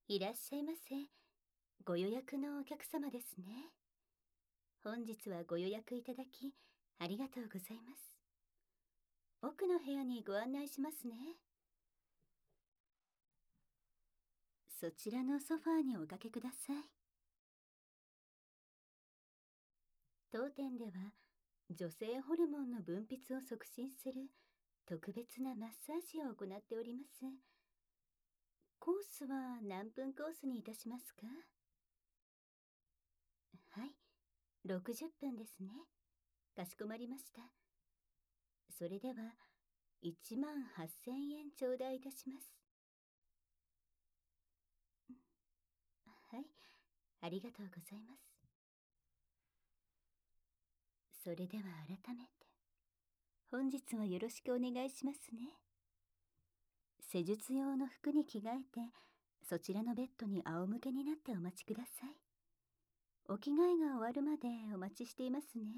いらっしゃいませ。ご予約のお客様ですね。本日はご予約いただき、ありがとうございます。奥の部屋にご案内しますね。そちらのソファーにおかけください。当店では、女性ホルモンの分泌を促進する特別なマッサージを行っております。コースは何分コースにいたしますか？はい、60分ですね。かしこまりました。それでは、18,000円頂戴いたします。はい、ありがとうございます。それでは改めて、本日はよろしくお願いしますね。施術用の服に着替えて、そちらのベッドに仰向けになってお待ちください。お着替えが終わるまでお待ちしていますね。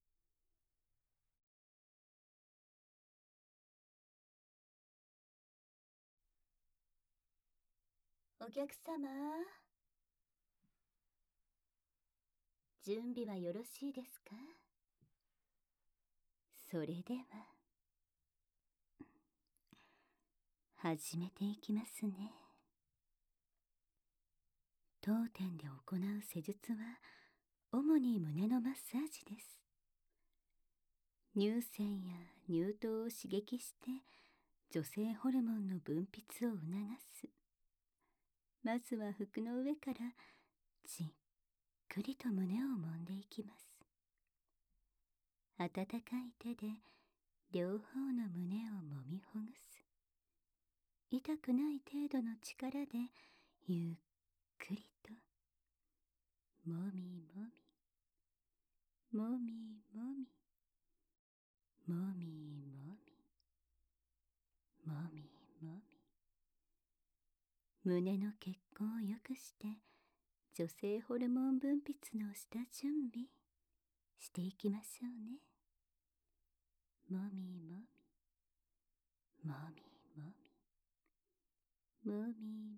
お客様、準備はよろしいですか？それでは、始めていきますね。当店で行う施術は、主に胸のマッサージです。乳腺や乳頭を刺激して女性ホルモンの分泌を促す。まずは服の上からじっくりと胸を揉んでいきます。温かい手で両方の胸を揉みほぐす。痛くない程度の力でゆっくりともみもみもみもみもみもみもみもみ、胸の血行を良くして女性ホルモン分泌の下準備していきましょうね。もみもみもみもみもみも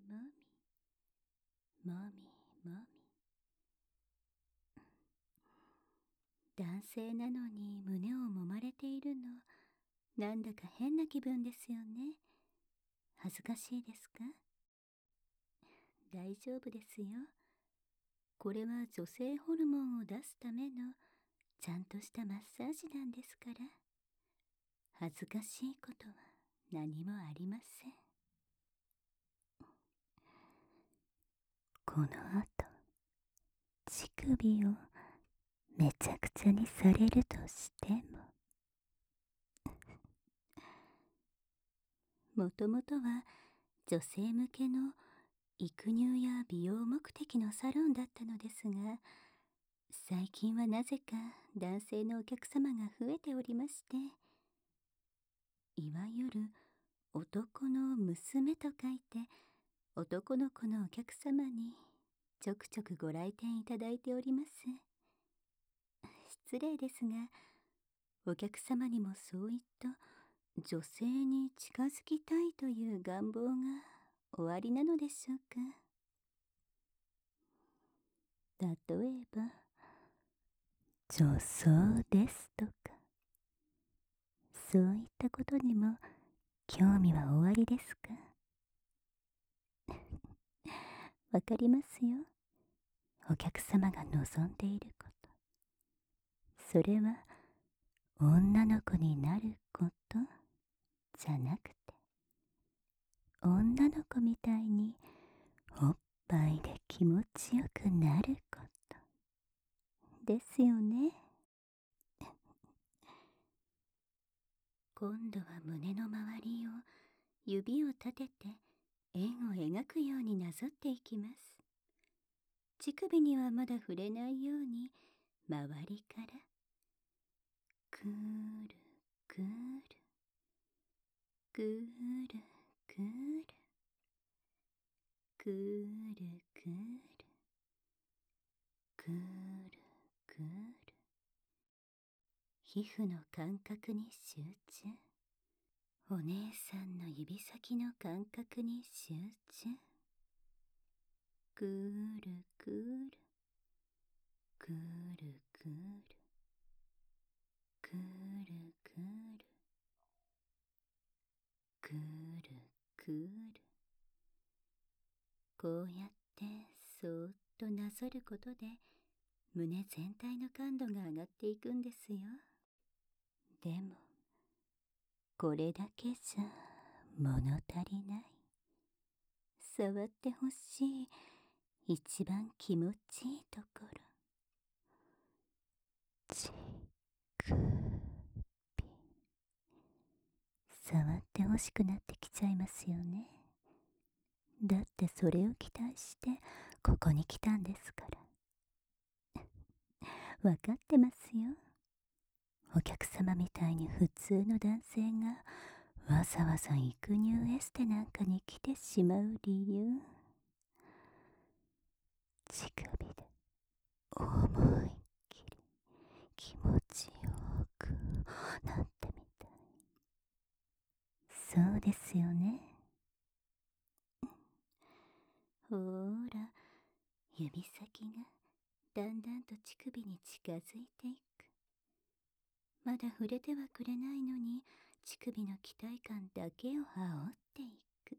みもみもみ、男性なのに胸を揉まれているの、なんだか変な気分ですよね。恥ずかしいですか？大丈夫ですよ。これは女性ホルモンを出すためのちゃんとしたマッサージなんですから。恥ずかしいことは何もありません。この後、乳首をめちゃくちゃにされるとしても、もともとは女性向けの育乳や美容目的のサロンだったのですが、最近はなぜか男性のお客様が増えておりまして、いわゆる男の娘と書いて男の子のお客様にちょくちょくご来店いただいております。失礼ですが、お客様にもそういった女性に近づきたいという願望がおありなのでしょうか。例えば、女装ですとか、そういったことにも興味はおありですか？わかりますよ。お客様が望んでいること。それは女の子になることじゃなくて、女の子みたいにおっぱいで気持ちよくなることですよね。今度は胸の周りを指を立てて円を描くようになぞっていきます。乳首にはまだ触れないように周りからくるくるくるくるくるくるくるくる、皮膚の感覚に集中。お姉さんの指先の感覚に集中。 くるくるくるくるくるくるくるくる。こうやってそーっとなぞることで胸全体の感度が上がっていくんですよ。でもこれだけじゃ物足りない。触ってほしい一番気持ちいいところ。乳首。触ってほしくなってきちゃいますよね。だってそれを期待してここに来たんですから。わかってますよ。お客様みたいに普通の男性がわざわざ育乳エステなんかに来てしまう理由。乳首で思いっきり気持ちよくなってみたい。そうですよね。ほーら、指先がだんだんと乳首に近づいていく。まだ触れてはくれないのに乳首の期待感だけを煽っていく。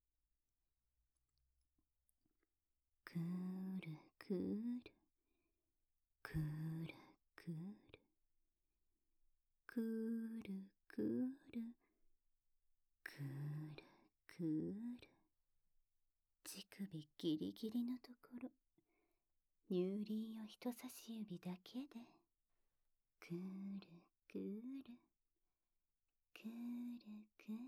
くるくるくるくるくるくるくるくる。乳首ギリギリのところ、乳輪を人差し指だけでくるくるくるくる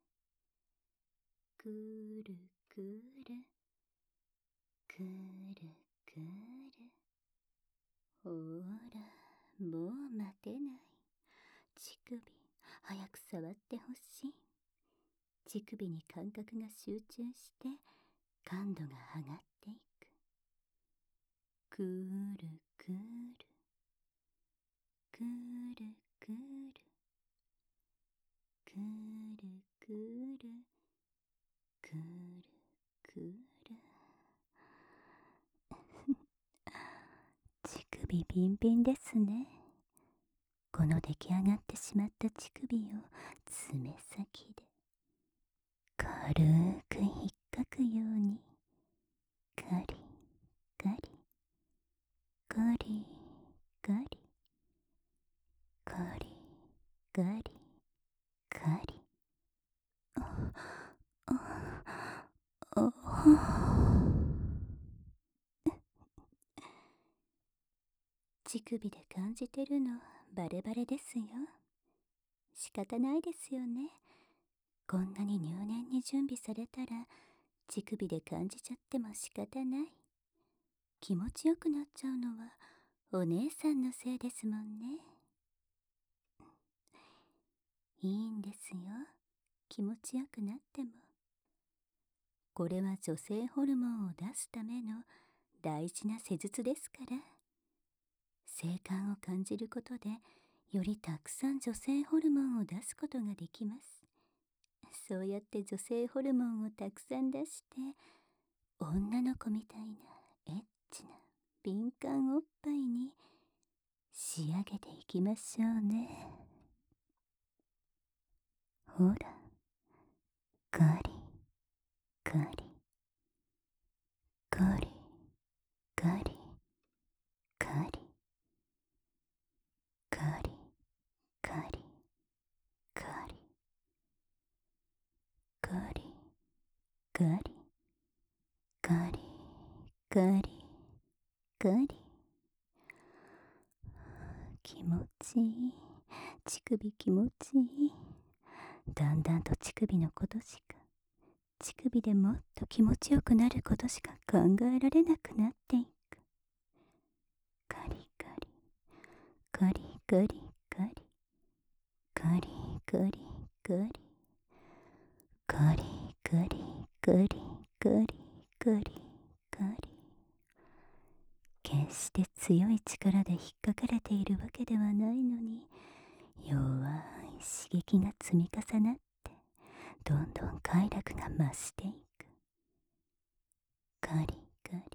くるくるくるくる。ほら、もう待てない。乳首早く触ってほしい。乳首に感覚が集中して感度が上がっていく。くるくるくるくるくるくるくるくる。乳首ビンビンですね。この出来上がってしまった乳首を爪先で軽く引っかくようにガリガリガリガリガリガリガリ。乳首で感じてるのバレバレですよ。仕方ないですよね。こんなに入念に準備されたら乳首で感じちゃっても仕方ない。気持ちよくなっちゃうのはお姉さんのせいですもんね。いいんですよ、気持ちよくなっても。これは女性ホルモンを出すための大事な施術ですから。性感を感じることでよりたくさん女性ホルモンを出すことができます。そうやって女性ホルモンをたくさん出して女の子みたいなエッチな敏感おっぱいに仕上げていきましょうね。ほら、ガリガリガリガリガリガリガリガリガリガリガリガリガリ。気持ちいい。乳首気持ちいい。だんだんと乳首のことしか、乳首でもっと気持ちよくなることしか考えられなくなっていく。ガリガリガリガリガリガリガリガリガリガリガリガリガリガリ。決して強い力で引っかかれているわけではないのに、弱い刺激が積み重なってどんどん快楽が増していく。ガリガリ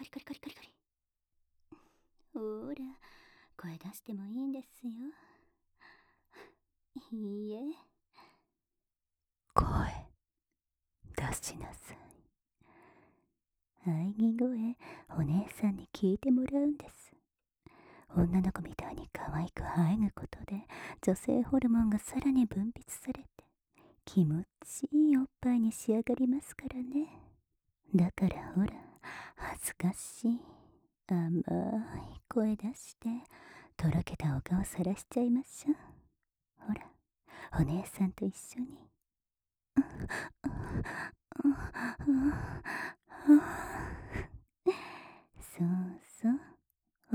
カリカリカリカリカリ。ほら、声出してもいいんですよ。いいえ。声出しなさい。喘ぎ声、お姉さんに聞いてもらうんです。女の子みたいに可愛く生えぐことで女性ホルモンがさらに分泌されて気持ちいいおっぱいに仕上がりますからね。だからほら、恥ずかしい甘い声出してとろけたお顔さらしちゃいましょう。ほら、お姉さんと一緒に。そう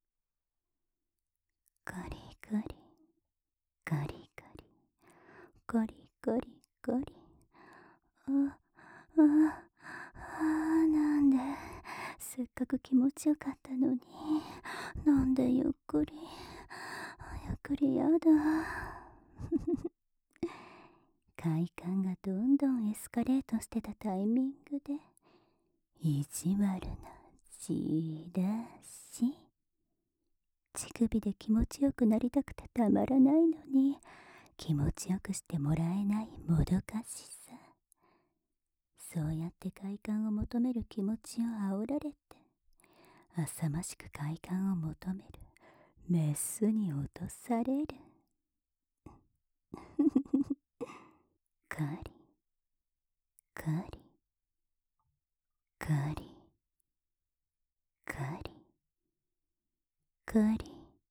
ゴリゴリゴリゴリゴリゴリゴリ。なんでせっかく気持ちよかったのに、なんでゆっくりやだ。快感がどんどんエスカレートしてたタイミングで意地悪なしだし、乳首で気持ちよくなりたくてたまらないのに気持ちよくしてもらえないもどかしさ。そうやって快感を求める気持ちを煽られて、浅ましく快感を求めるメスに落とされる。カリカリカリカリカリ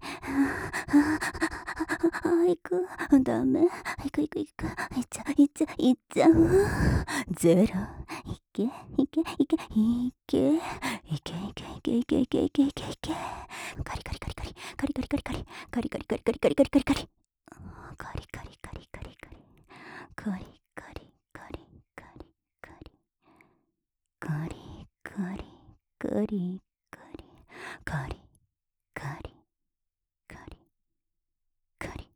行く。ダメ。行く。行っちゃう。ゼロ。いけ。カリカリカリカリ。カリカリカリカリ。カリカリカリカリカリカリカリカリ。カリカリカリカリカリ。カリカリカリカリカリ。カリカリカリカリ。カリカリカリカリ。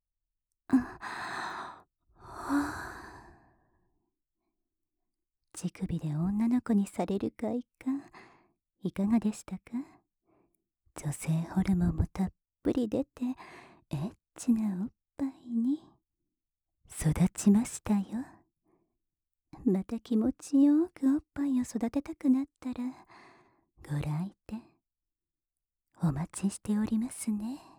乳首で女の子にされる快感、いかがでしたか？女性ホルモンもたっぷり出て、エッチなおっぱいに育ちましたよ。また気持ちよくおっぱいを育てたくなったら、ご来店お待ちしておりますね。